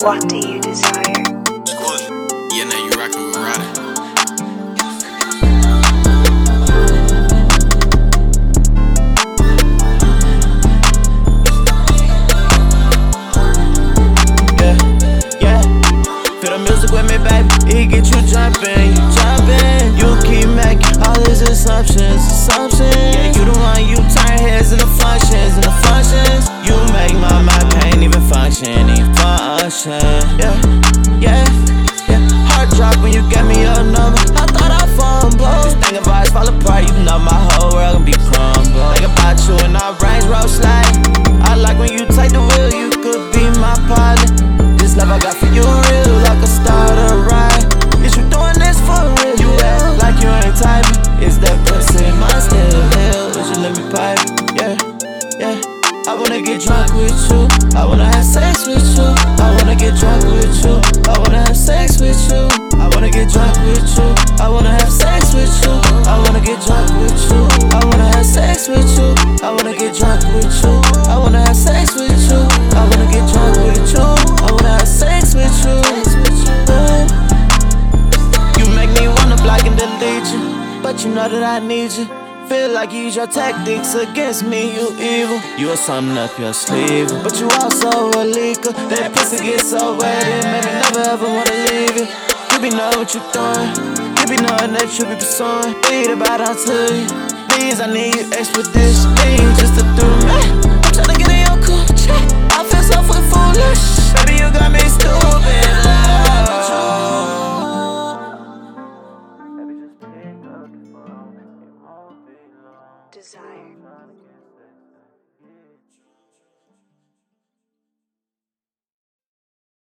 What do you desire? Yeah, now you rockin' with Ryder. Feel the music with me, baby. It get you jumping, you jumping. You keep making all these assumptions. Yeah, you the one, you turn heads into functions, You make my mind can't even function, Yeah. Heart drop when you get me your number. I thought I fumbled. Just thinking about us fall apart, you know my whole world can be crumbled. Think about you and our Range Rover slide. I like when you take the wheel, you could be my pilot. This love I got for you real, like a starter ride. Is you doing this for real? You act like you ain't typing. Is that pussy mine still ill? Would you let me pipe? Yeah. I wanna get drunk with you. I wanna have sex with you. I wanna get drunk with you. I wanna have sex with you. I wanna get drunk with you. I wanna have sex with you. I wanna get drunk with you. I wanna have sex with you. I wanna get drunk with you. I wanna have sex with you. I wanna get drunk with you. I wanna have sex with you. You make me wanna block and delete you, but you know that I need you. Feel like you use your tactics against me, you evil. You are something up your sleeve, but you also a leaker. That pussy gets so wet, it made me never ever wanna leave it. You be knowing what you doing, you be knowing that you be pursuing. Beat about on to you, please, I need you expeditiously just to do me. I'm tryna get in your cool check, I feel so fucking foolish. Baby, you got me